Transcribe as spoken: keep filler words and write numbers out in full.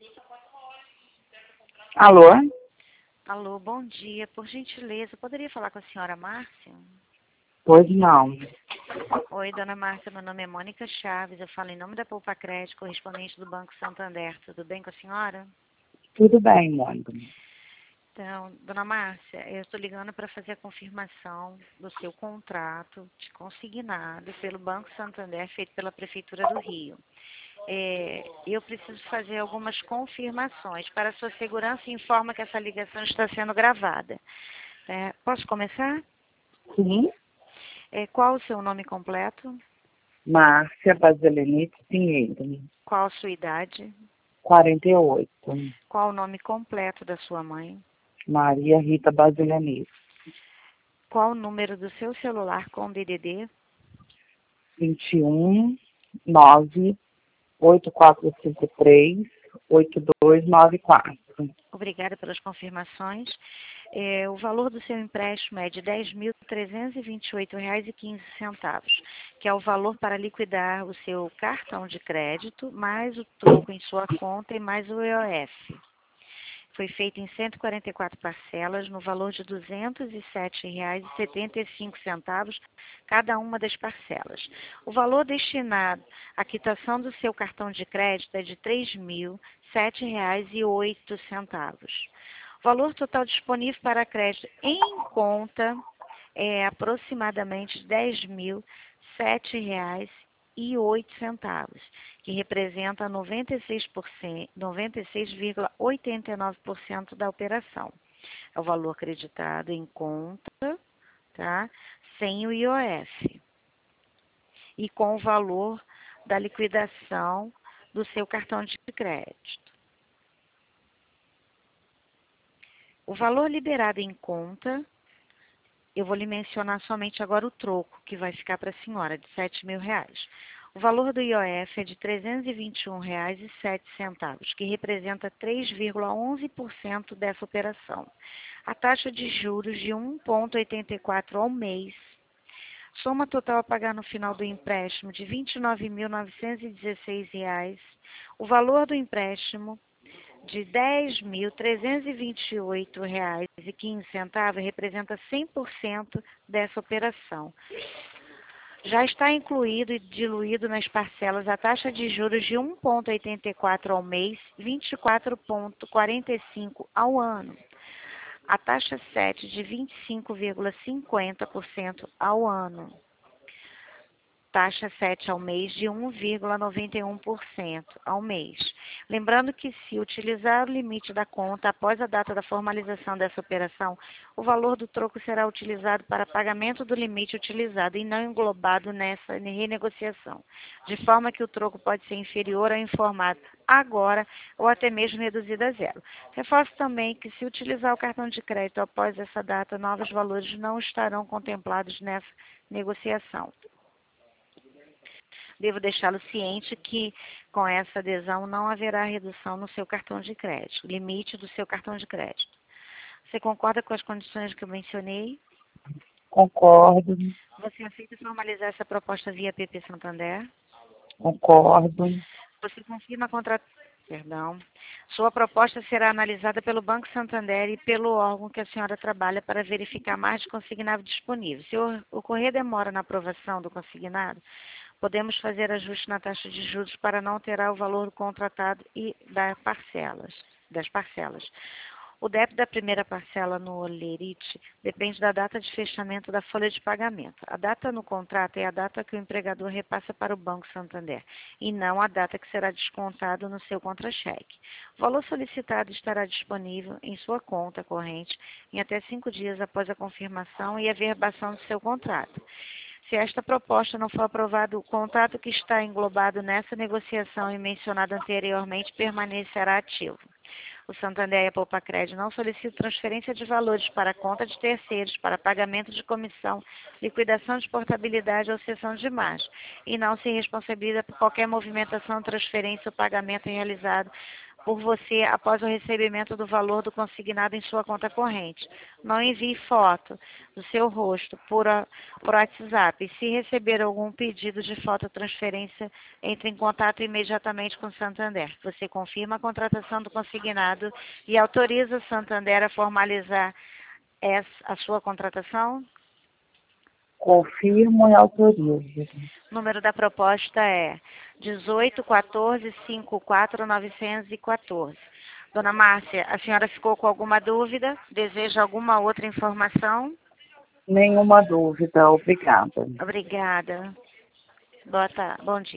Alô? Alô, bom dia. Por gentileza, poderia falar com a senhora Márcia? Pois não. Oi, dona Márcia, meu nome é Mônica Chaves, eu falo em nome da Poupa Crédito, correspondente do Banco Santander. Tudo bem com a senhora? Tudo bem, Mônica. Então, dona Márcia, eu estou ligando para fazer a confirmação do seu contrato de consignado pelo Banco Santander, feito pela Prefeitura do Rio. É, eu preciso fazer algumas confirmações. Para sua segurança, informa que essa ligação está sendo gravada. É, posso começar? Sim. É, qual o seu nome completo? Márcia Basilenice Pinheiro. Qual a sua idade? quarenta e oito. Qual o nome completo da sua mãe? Maria Rita Basilenice. Qual o número do seu celular com D D D? vinte e um, nove, oito quatro cinco três, oito dois nove quatro. Obrigada pelas confirmações. É, o valor do seu empréstimo é de dez mil trezentos e vinte e oito reais e quinze centavos, que é o valor para liquidar o seu cartão de crédito, mais o troco em sua conta e mais o E O F. Foi feito em cento e quarenta e quatro parcelas, no valor de duzentos e sete reais e setenta e cinco centavos cada uma das parcelas. O valor destinado à quitação do seu cartão de crédito é de três mil sete reais e oito centavos. O valor total disponível para crédito em conta é aproximadamente dez mil sete reais e oito centavos, que representa noventa e seis por cento, noventa e seis vírgula oitenta e nove por cento da operação. É o valor acreditado em conta, tá? Sem o I O F. E com o valor da liquidação do seu cartão de crédito. O valor liberado em conta, eu vou lhe mencionar somente agora o troco, que vai ficar para a senhora, de sete mil reais. O valor do I O F é de trezentos e vinte e um reais e sete centavos, que representa três vírgula onze por cento dessa operação. A taxa de juros de um vírgula oitenta e quatro ao mês. Soma total a pagar no final do empréstimo de vinte e nove mil novecentos e dezesseis reais. O valor do empréstimo de dez mil trezentos e vinte e oito reais e quinze centavos representa cem por cento dessa operação. Já está incluído e diluído nas parcelas a taxa de juros de um vírgula oitenta e quatro ao mês, vinte e quatro vírgula quarenta e cinco ao ano. A taxa sete de vinte e cinco vírgula cinquenta por cento ao ano. Taxa sete ao mês de um vírgula noventa e um por cento ao mês. Lembrando que se utilizar o limite da conta após a data da formalização dessa operação, o valor do troco será utilizado para pagamento do limite utilizado e não englobado nessa renegociação, de forma que o troco pode ser inferior ao informado agora ou até mesmo reduzido a zero. Reforço também que se utilizar o cartão de crédito após essa data, novos valores não estarão contemplados nessa negociação. Devo deixá-lo ciente que, com essa adesão, não haverá redução no seu cartão de crédito, limite do seu cartão de crédito. Você concorda com as condições que eu mencionei? Concordo. Você aceita formalizar essa proposta via P P Santander? Concordo. Você confirma a contra... Perdão. Sua proposta será analisada pelo Banco Santander e pelo órgão que a senhora trabalha para verificar mais de consignado disponível. Se ocorrer demora na aprovação do consignado, podemos fazer ajuste na taxa de juros para não alterar o valor contratado e das parcelas. Das parcelas. O débito da primeira parcela no Olerite depende da data de fechamento da folha de pagamento. A data no contrato é a data que o empregador repassa para o Banco Santander, e não a data que será descontado no seu contra-cheque. O valor solicitado estará disponível em sua conta corrente em até cinco dias após a confirmação e averbação do seu contrato. Se esta proposta não for aprovada, o contrato que está englobado nessa negociação e mencionado anteriormente permanecerá ativo. O Santander e a Poupa Crédito não solicitam transferência de valores para a conta de terceiros, para pagamento de comissão, liquidação de portabilidade ou cessão de margem, e não se responsabiliza por qualquer movimentação, transferência ou pagamento realizado por você após o recebimento do valor do consignado em sua conta corrente. Não envie foto do seu rosto por, a, por WhatsApp. E se receber algum pedido de fototransferência, entre em contato imediatamente com o Santander. Você confirma a contratação do consignado e autoriza o Santander a formalizar essa, a sua contratação? Confirmo e autorizo. O número da proposta é dezoito, quatorze, cinquenta e quatro, novecentos e quatorze. Dona Márcia, a senhora ficou com alguma dúvida? Deseja alguma outra informação? Nenhuma dúvida, obrigada. Obrigada. Boa tarde. Bom dia.